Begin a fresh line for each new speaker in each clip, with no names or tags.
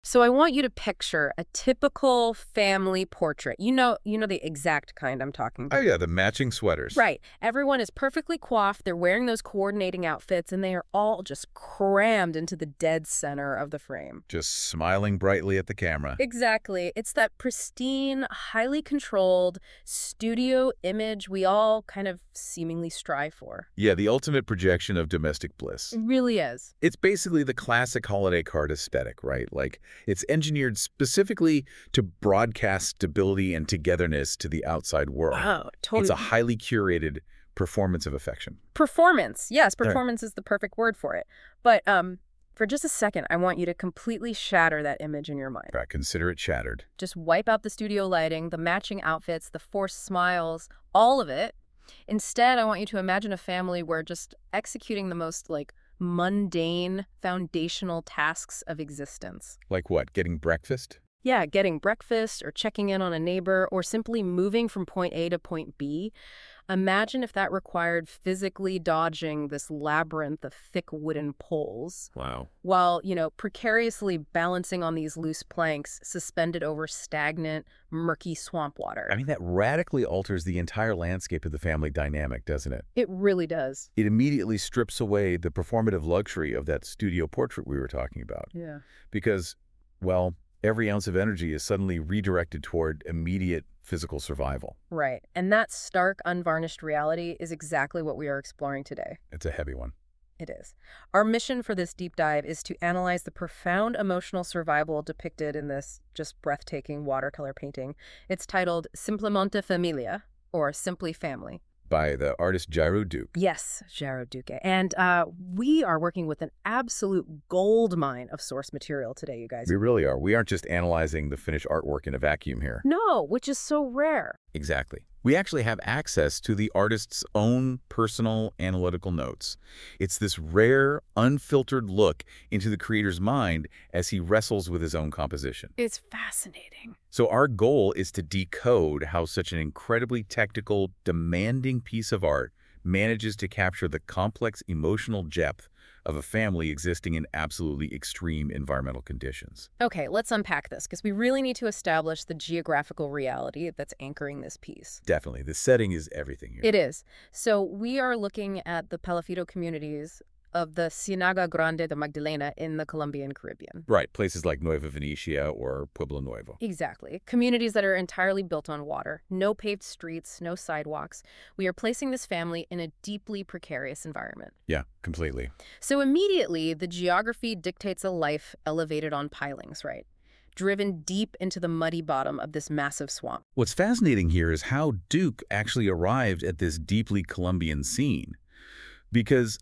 So I want you to picture a typical family portrait. You know the exact kind I'm talking
Oh,
about.
yeah, the matching sweaters.
Right. Everyone is perfectly coiffed. They're wearing those coordinating outfits, and they are all just crammed into the dead center of the frame.
Just smiling brightly at the camera.
Exactly. It's that pristine, highly controlled studio image we all kind of seemingly strive for.
Yeah, the ultimate projection of domestic bliss.
It really is.
It's basically the classic holiday card aesthetic, right? Like, it's engineered specifically to broadcast stability and togetherness to the outside world.
Oh,
It's a
totally.
highly curated performance of affection.
Performance. Yes,
There.
performance is the perfect word for it. But for just a second, I want you to completely shatter that image in your mind.
Right, consider it shattered.
Just wipe out the studio lighting, the matching outfits, the forced smiles, all of it. Instead, I want you to imagine a family where just executing the most mundane, foundational tasks of existence.
Like what, getting breakfast?
Yeah, getting breakfast or checking in on a neighbor or simply moving from point A to point B. Imagine if that required physically dodging this labyrinth of thick wooden poles
Wow.
while, precariously balancing on these loose planks suspended over stagnant, murky swamp water.
I mean, that radically alters the entire landscape of the family dynamic, doesn't it?
It really does.
It immediately strips away the performative luxury of that studio portrait we were talking about.
Yeah.
Because, well, every ounce of energy is suddenly redirected toward immediate physical survival.
Right. And that stark, unvarnished reality is exactly what we are exploring today.
It's a heavy one.
It is. Our mission for this deep dive is to analyze the profound emotional survival depicted in this just breathtaking watercolor painting. It's titled Simplemente Familia, or Simply Family.
By the artist Jairo Duke.
Yes, Jaro Duque. And we are working with an absolute gold mine of source material today, you guys.
We really are. We aren't just analyzing the finished artwork in a vacuum here.
No, which is so rare.
Exactly. We actually have access to the artist's own personal analytical notes. It's this rare, unfiltered look into the creator's mind as he wrestles with his own composition.
It's fascinating.
So our goal is to decode how such an incredibly technical, demanding piece of art manages to capture the complex emotional depth of a family existing in absolutely extreme environmental conditions.
Okay, let's unpack this because we really need to establish the geographical reality that's anchoring this piece.
Definitely. The setting is everything here.
It is. So we are looking at the Palafido communities of the Ciénaga Grande de Magdalena in the Colombian Caribbean.
Right. Places like Nueva Venecia or Pueblo Nuevo.
Exactly. Communities that are entirely built on water. No paved streets, no sidewalks. We are placing this family in a deeply precarious environment.
Yeah, completely.
So immediately, the geography dictates a life elevated on pilings, right? Driven deep into the muddy bottom of this massive swamp.
What's fascinating here is how Duke actually arrived at this deeply Colombian scene. Because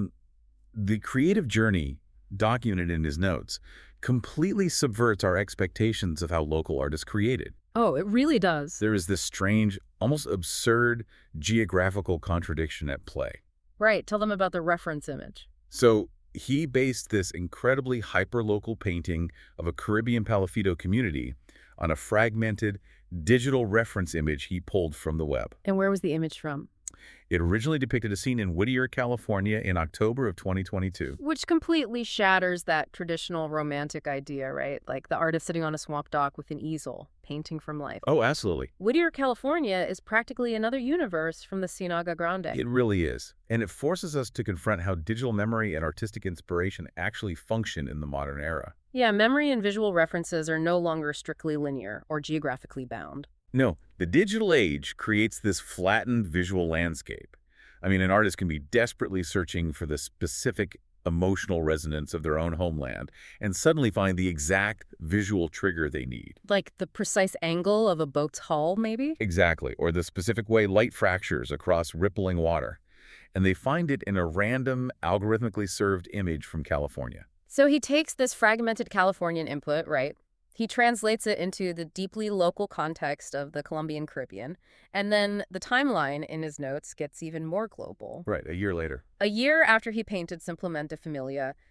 the creative journey documented in his notes completely subverts our expectations of how local artists created.
Oh, it really does.
There is this strange, almost absurd geographical contradiction at play.
Right. Tell them about the reference image.
So he based this incredibly hyper-local painting of a Caribbean Palafido community on a fragmented digital reference image he pulled from the web.
And where was the image from?
It originally depicted a scene in Whittier, California in October of 2022.
Which completely shatters that traditional romantic idea, right? Like the artist sitting on a swamp dock with an easel, painting from life.
Oh, absolutely.
Whittier, California is practically another universe from the Ciénaga Grande.
It really is. And it forces us to confront how digital memory and artistic inspiration actually function in the modern era.
Yeah, memory and visual references are no longer strictly linear or geographically bound.
No, the digital age creates this flattened visual landscape. I mean, an artist can be desperately searching for the specific emotional resonance of their own homeland and suddenly find the exact visual trigger they need.
Like the precise angle of a boat's hull, maybe?
Exactly, or the specific way light fractures across rippling water. And they find it in a random, algorithmically served image from California.
So he takes this fragmented Californian input, right? He translates it into the deeply local context of the Colombian Caribbean, and then the timeline in his notes gets even more global.
Right, a year later.
A year after he painted Simplemente Familia,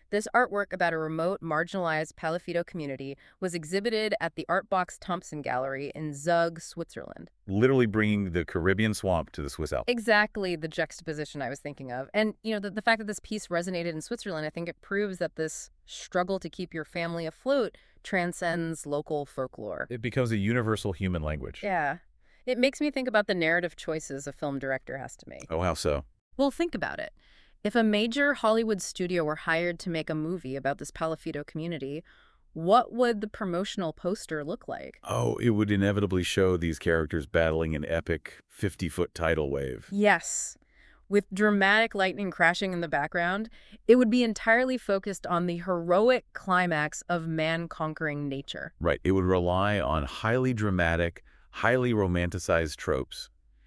This artwork about a remote, marginalized Palafido community was exhibited at the Artbox Thompson Gallery in Zug, Switzerland.
Literally bringing the Caribbean swamp to the Swiss Alps.
Exactly the juxtaposition I was thinking of. And, the fact that this piece resonated in Switzerland, I think it proves that this struggle to keep your family afloat transcends local folklore.
It becomes a universal human language.
Yeah. It makes me think about the narrative choices a film director has to make.
Oh, how so?
Well, think about it. If a major Hollywood studio were hired to make a movie about this Palafido community, what would the promotional poster look like?
Oh, it would inevitably show these characters battling an epic 50-foot tidal wave.
Yes. With dramatic lightning crashing in the background, it would be entirely focused on the heroic climax of man conquering nature.
Right. It would rely on highly dramatic, highly romanticized tropes.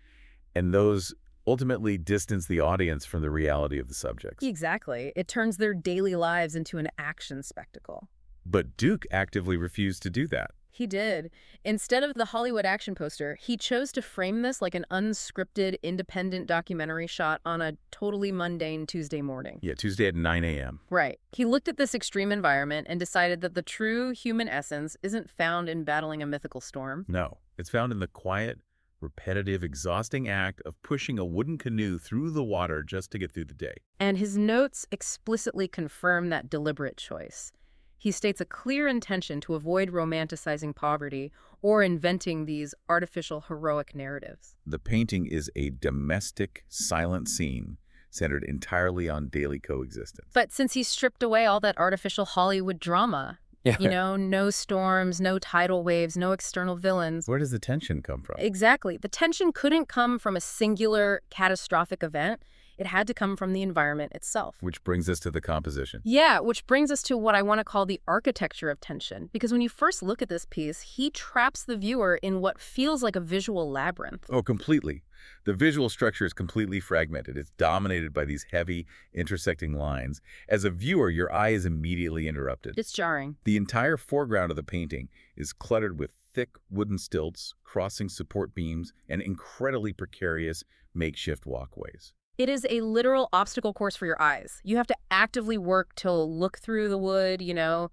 And those ultimately distance the audience from the reality of the subjects.
Exactly. It turns their daily lives into an action spectacle.
But Duke actively refused to do that.
He did. Instead of the Hollywood action poster, he chose to frame this like an unscripted, independent documentary shot on a totally mundane Tuesday morning.
Yeah, Tuesday at 9 a.m.
Right. He looked at this extreme environment and decided that the true human essence isn't found in battling a mythical storm.
No, it's found in the quiet, repetitive, exhausting act of pushing a wooden canoe through the water just to get through the day.
And his notes explicitly confirm that deliberate choice. He states a clear intention to avoid romanticizing poverty or inventing these artificial heroic narratives.
The painting is a domestic, silent scene centered entirely on daily coexistence.
But since he stripped away all that artificial Hollywood drama, no storms, no tidal waves, no external villains.
Where does the tension come from?
Exactly. The tension couldn't come from a singular catastrophic event. It had to come from the environment itself.
Which brings us to the composition.
Yeah, which brings us to what I want to call the architecture of tension. Because when you first look at this piece, he traps the viewer in what feels like a visual labyrinth.
Oh, completely. The visual structure is completely fragmented. It's dominated by these heavy, intersecting lines. As a viewer, your eye is immediately interrupted.
It's jarring.
The entire foreground of the painting is cluttered with thick wooden stilts, crossing support beams, and incredibly precarious makeshift walkways.
It is a literal obstacle course for your eyes. You have to actively work to look through the wood,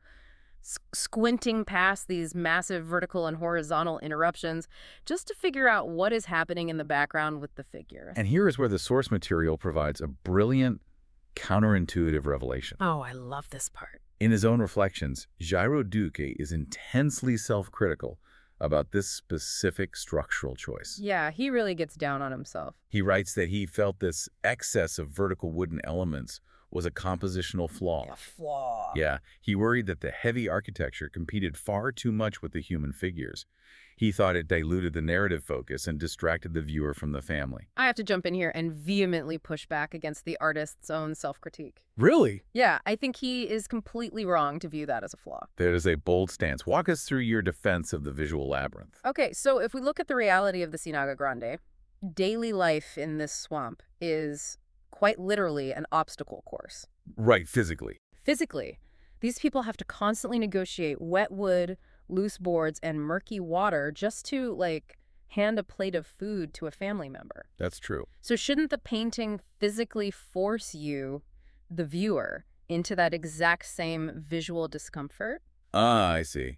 squinting past these massive vertical and horizontal interruptions just to figure out what is happening in the background with the figure.
And here is where the source material provides a brilliant, counterintuitive revelation.
Oh, I love this part.
In his own reflections, Jairo Duque is intensely self-critical about this specific structural choice.
Yeah, he really gets down on himself.
He writes that he felt this excess of vertical wooden elements was a compositional flaw.
A flaw.
Yeah, he worried that the heavy architecture competed far too much with the human figures. He thought it diluted the narrative focus and distracted the viewer from the family.
I have to jump in here and vehemently push back against the artist's own self-critique.
Really?
Yeah, I think he is completely wrong to view that as a flaw.
That is a bold stance. Walk us through your defense of the visual labyrinth.
Okay, so if we look at the reality of the Ciénaga Grande, daily life in this swamp is quite literally an obstacle course.
Right, physically.
Physically, these people have to constantly negotiate wet wood, loose boards, and murky water just to, hand a plate of food to a family member.
That's true.
So shouldn't the painting physically force you, the viewer, into that exact same visual discomfort?
Ah, I see.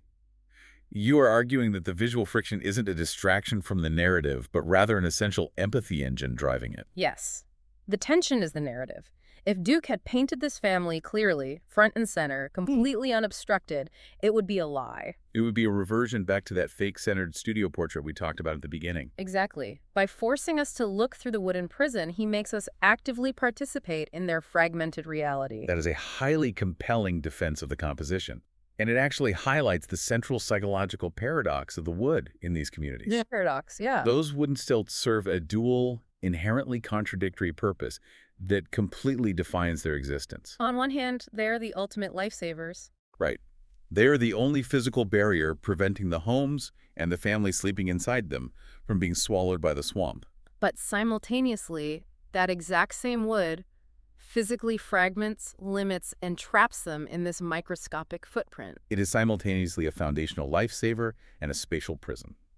You are arguing that the visual friction isn't a distraction from the narrative, but rather an essential empathy engine driving it.
Yes. The tension is the narrative. If Duke had painted this family clearly, front and center, completely unobstructed, it would be a lie.
It would be a reversion back to that fake-centered studio portrait we talked about at the beginning.
Exactly. By forcing us to look through the wooden prison, he makes us actively participate in their fragmented reality.
That is a highly compelling defense of the composition. And it actually highlights the central psychological paradox of the wood in these communities.
Yeah. Paradox, yeah.
Those wooden stilts serve a dual, inherently contradictory purpose that completely defines their existence.
On one hand, they're the ultimate lifesavers.
Right. They are the only physical barrier preventing the homes and the family sleeping inside them from being swallowed by the swamp.
But simultaneously, that exact same wood physically fragments, limits, and traps them in this microscopic footprint.
It is simultaneously a foundational lifesaver and a spatial prison.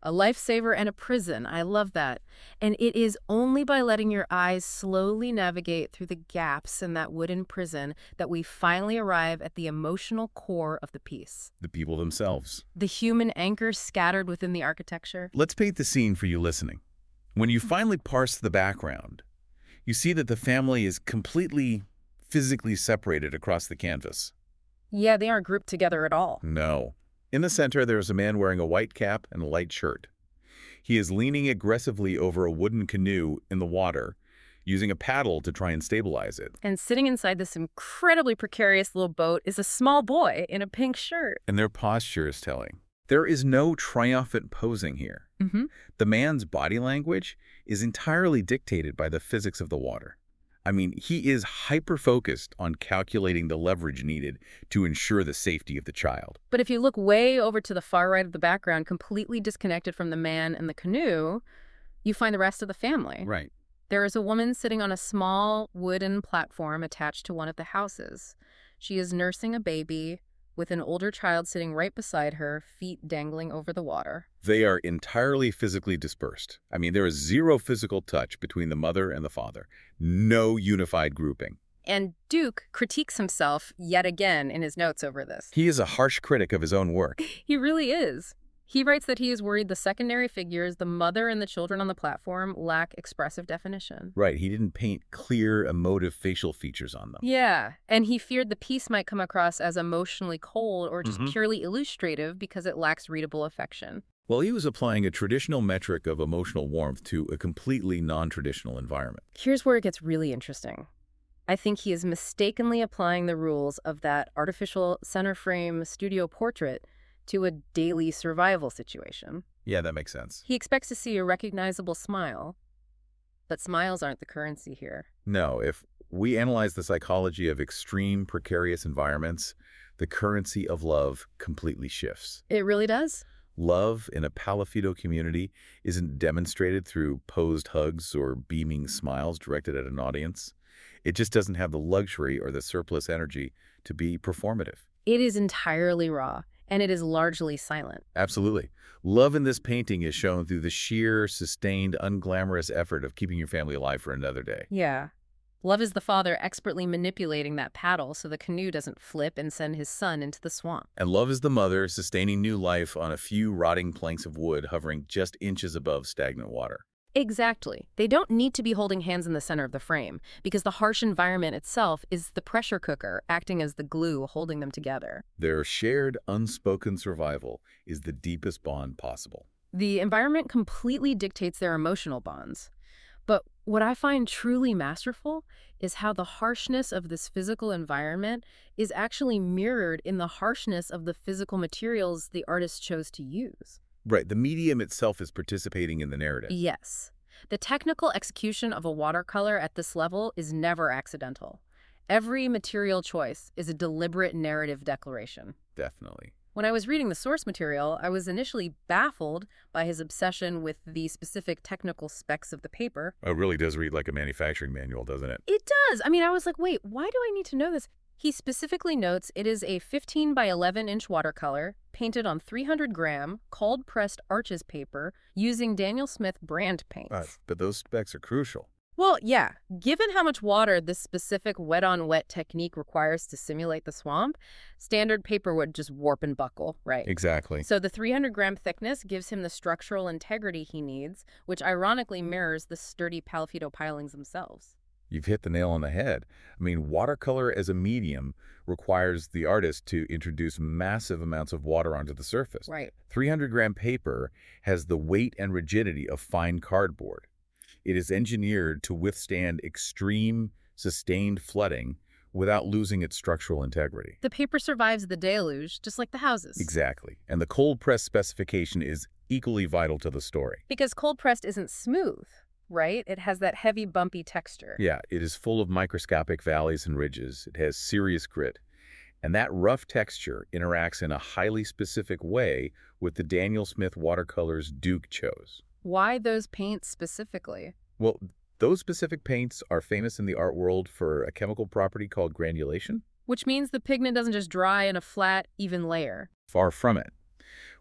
A lifesaver and a prison. I love that. And it is only by letting your eyes slowly navigate through the gaps in that wooden prison that we finally arrive at the emotional core of the piece.
The people themselves.
The human anchor scattered within the architecture.
Let's paint the scene for you listening. When you finally parse the background, you see that the family is completely physically separated across the canvas.
Yeah, they aren't grouped together at all.
No. In the center, there is a man wearing a white cap and a light shirt. He is leaning aggressively over a wooden canoe in the water, using a paddle to try and stabilize it.
And sitting inside this incredibly precarious little boat is a small boy in a pink shirt.
And their posture is telling. There is no triumphant posing here.
Mm-hmm.
The man's body language is entirely dictated by the physics of the water. I mean, he is hyper-focused on calculating the leverage needed to ensure the safety of the child.
But if you look way over to the far right of the background, completely disconnected from the man and the canoe, you find the rest of the family.
Right.
There is a woman sitting on a small wooden platform attached to one of the houses. She is nursing a baby with an older child sitting right beside her, feet dangling over the water.
They are entirely physically dispersed. I mean, there is zero physical touch between the mother and the father. No unified grouping.
And Duke critiques himself yet again in his notes over this.
He is a harsh critic of his own work.
He really is. He writes that he is worried the secondary figures, the mother and the children on the platform, lack expressive definition.
Right, he didn't paint clear, emotive facial features on them.
Yeah, and he feared the piece might come across as emotionally cold or just purely illustrative because it lacks readable affection.
Well, he was applying a traditional metric of emotional warmth to a completely non-traditional environment.
Here's where it gets really interesting. I think he is mistakenly applying the rules of that artificial center frame studio portrait to a daily survival situation.
Yeah, that makes sense.
He expects to see a recognizable smile, but smiles aren't the currency here.
No, if we analyze the psychology of extreme, precarious environments, the currency of love completely shifts.
It really does?
Love in a Palafido community isn't demonstrated through posed hugs or beaming smiles directed at an audience. It just doesn't have the luxury or the surplus energy to be performative.
It is entirely raw, and it is largely silent.
Absolutely. Love in this painting is shown through the sheer, sustained, unglamorous effort of keeping your family alive for another day.
Yeah. Love is the father expertly manipulating that paddle so the canoe doesn't flip and send his son into the swamp.
And love is the mother sustaining new life on a few rotting planks of wood hovering just inches above stagnant water.
Exactly. They don't need to be holding hands in the center of the frame, because the harsh environment itself is the pressure cooker acting as the glue holding them together.
Their shared, unspoken survival is the deepest bond possible.
The environment completely dictates their emotional bonds. But what I find truly masterful is how the harshness of this physical environment is actually mirrored in the harshness of the physical materials the artist chose to use.
Right, the medium itself is participating in the narrative.
Yes. The technical execution of a watercolor at this level is never accidental. Every material choice is a deliberate narrative declaration.
Definitely.
When I was reading the source material, I was initially baffled by his obsession with the specific technical specs of the paper.
It really does read like a manufacturing manual, doesn't it?
It does. I mean, I was like, wait, why do I need to know this? He specifically notes it is a 15 by 11 inch watercolor painted on 300-gram cold pressed arches paper using Daniel Smith brand paints.
But those specs are crucial.
Well, yeah, given how much water this specific wet-on-wet technique requires to simulate the swamp, standard paper would just warp and buckle, right?
Exactly.
So the 300-gram thickness gives him the structural integrity he needs, which ironically mirrors the sturdy Palafido pilings themselves.
You've hit the nail on the head. I mean, watercolor as a medium requires the artist to introduce massive amounts of water onto the surface.
Right.
300-gram paper has the weight and rigidity of fine cardboard. It is engineered to withstand extreme, sustained flooding without losing its structural integrity.
The paper survives the deluge, just like the houses.
Exactly. And the cold press specification is equally vital to the story.
Because cold pressed isn't smooth, right? It has that heavy, bumpy texture.
Yeah, it is full of microscopic valleys and ridges. It has serious grit. And that rough texture interacts in a highly specific way with the Daniel Smith watercolors Duke chose.
Why those paints specifically?
Well, those specific paints are famous in the art world for a chemical property called granulation.
Which means the pigment doesn't just dry in a flat, even layer.
Far from it.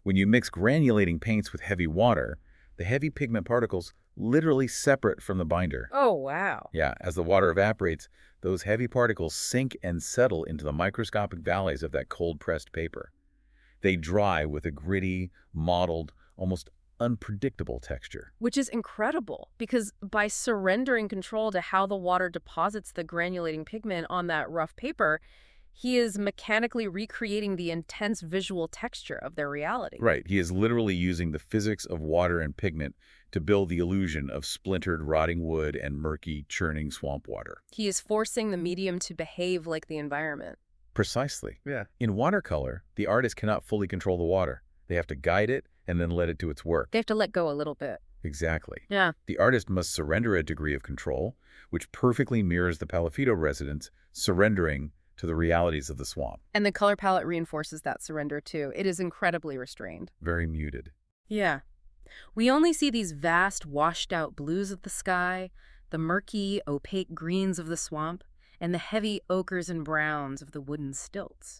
When you mix granulating paints with heavy water, the heavy pigment particles literally separate from the binder.
Oh, wow.
Yeah, as the water evaporates, those heavy particles sink and settle into the microscopic valleys of that cold-pressed paper. They dry with a gritty, mottled, almost unpredictable texture.
Which is incredible, because by surrendering control to how the water deposits the granulating pigment on that rough paper, he is mechanically recreating the intense visual texture of their reality.
Right, he is literally using the physics of water and pigment to build the illusion of splintered, rotting wood and murky, churning swamp water.
He is forcing the medium to behave like the environment.
Precisely.
Yeah.
In watercolor, the artist cannot fully control the water. They have to guide it and then let it do its work.
They have to let go a little bit.
Exactly.
Yeah.
The artist must surrender a degree of control, which perfectly mirrors the Palafido residents surrendering to the realities of the swamp.
And the color palette reinforces that surrender, too. It is incredibly restrained.
Very muted.
Yeah. We only see these vast, washed-out blues of the sky, the murky, opaque greens of the swamp, and the heavy ochres and browns of the wooden stilts.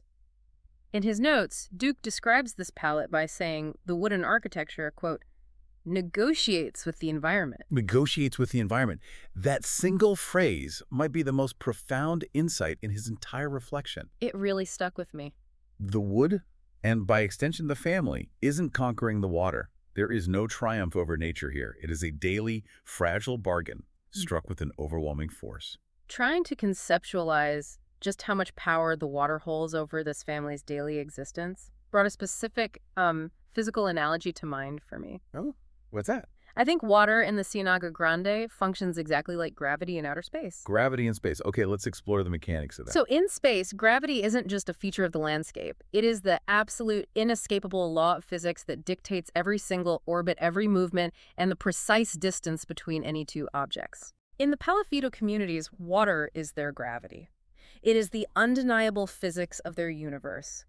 In his notes, Duke describes this palette by saying the wooden architecture, quote, negotiates with the environment.
Negotiates with the environment. That single phrase might be the most profound insight in his entire reflection.
It really stuck with me.
The wood, and by extension the family, isn't conquering the water. There is no triumph over nature here. It is a daily, fragile bargain struck with an overwhelming force.
Trying to conceptualize just how much power the water holds over this family's daily existence brought a specific physical analogy to mind for me.
Oh, what's that?
I think water in the Ciénaga Grande functions exactly like gravity in outer space.
Gravity in space. Okay, let's explore the mechanics of that.
So in space, gravity isn't just a feature of the landscape. It is the absolute, inescapable law of physics that dictates every single orbit, every movement, and the precise distance between any two objects. In the Palafido communities, water is their gravity. It is the undeniable physics of their universe,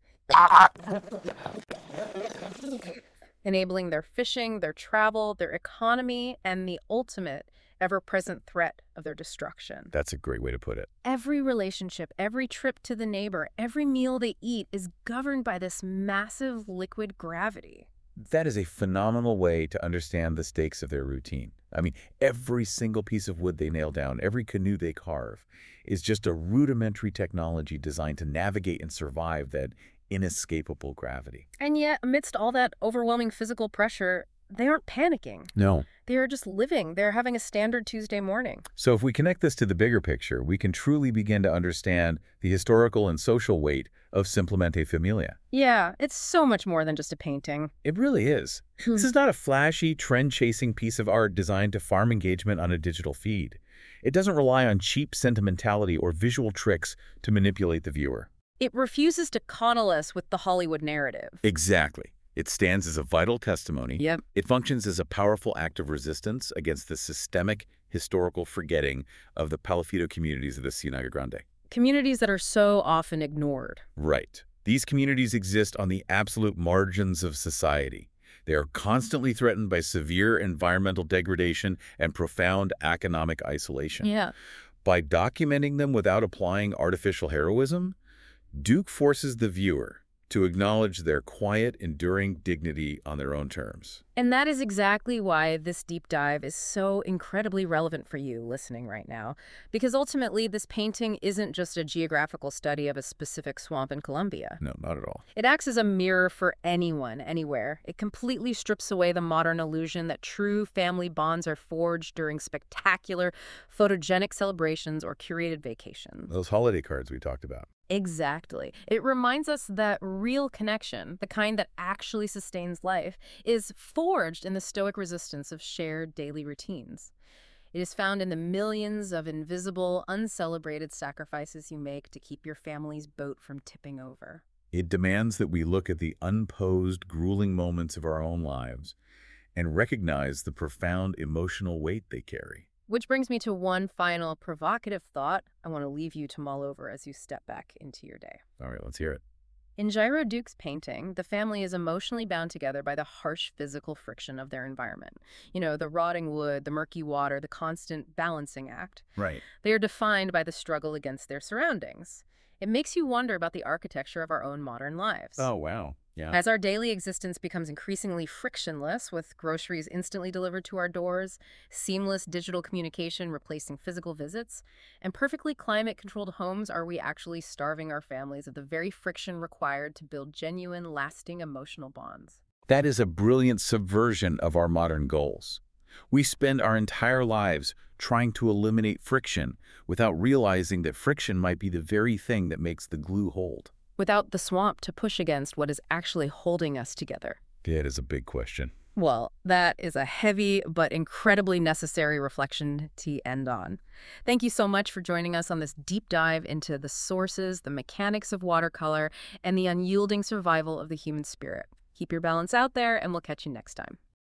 enabling their fishing, their travel, their economy, and the ultimate, ever-present threat of their destruction.
That's a great way to put it.
Every relationship, every trip to the neighbor, every meal they eat is governed by this massive liquid gravity.
That is a phenomenal way to understand the stakes of their routine. I mean, every single piece of wood they nail down, every canoe they carve, is just a rudimentary technology designed to navigate and survive that inescapable gravity.
And yet, amidst all that overwhelming physical pressure, they aren't panicking.
No.
They are just living. They're having a standard Tuesday morning.
So if we connect this to the bigger picture, we can truly begin to understand the historical and social weight of Simplemente Familia.
Yeah, it's so much more than just a painting.
It really is. This is not a flashy, trend-chasing piece of art designed to farm engagement on a digital feed. It doesn't rely on cheap sentimentality or visual tricks to manipulate the viewer.
It refuses to coddle us with the Hollywood narrative.
Exactly. It stands as a vital testimony.
Yep.
It functions as a powerful act of resistance against the systemic historical forgetting of the Palafido communities of the Ciénaga Grande.
Communities that are so often ignored.
Right. These communities exist on the absolute margins of society. They are constantly threatened by severe environmental degradation and profound economic isolation.
Yeah.
By documenting them without applying artificial heroism, Duke forces the viewer to acknowledge their quiet, enduring dignity on their own terms.
And that is exactly why this deep dive is so incredibly relevant for you listening right now. Because ultimately, this painting isn't just a geographical study of a specific swamp in Colombia.
No, not at all.
It acts as a mirror for anyone, anywhere. It completely strips away the modern illusion that true family bonds are forged during spectacular, photogenic celebrations or curated vacations.
Those holiday cards we talked about.
Exactly. It reminds us that real connection, the kind that actually sustains life, is forged in the stoic resistance of shared daily routines. It is found in the millions of invisible, uncelebrated sacrifices you make to keep your family's boat from tipping over.
It demands that we look at the unposed, grueling moments of our own lives and recognize the profound emotional weight they carry.
Which brings me to one final provocative thought I want to leave you to mull over as you step back into your day.
All right, let's hear it.
In Jairo Duke's painting, the family is emotionally bound together by the harsh physical friction of their environment. You know, the rotting wood, the murky water, the constant balancing act.
Right.
They are defined by the struggle against their surroundings. It makes you wonder about the architecture of our own modern lives.
Oh, wow. Yeah.
As our daily existence becomes increasingly frictionless, with groceries instantly delivered to our doors, seamless digital communication replacing physical visits, and perfectly climate-controlled homes, are we actually starving our families of the very friction required to build genuine, lasting emotional bonds?
That is a brilliant subversion of our modern goals. We spend our entire lives trying to eliminate friction without realizing that friction might be the very thing that makes the glue hold.
Without the swamp to push against what is actually holding us together.
That is a big question.
Well, that is a heavy but incredibly necessary reflection to end on. Thank you so much for joining us on this deep dive into the sources, the mechanics of watercolor, and the unyielding survival of the human spirit. Keep your balance out there, and we'll catch you next time.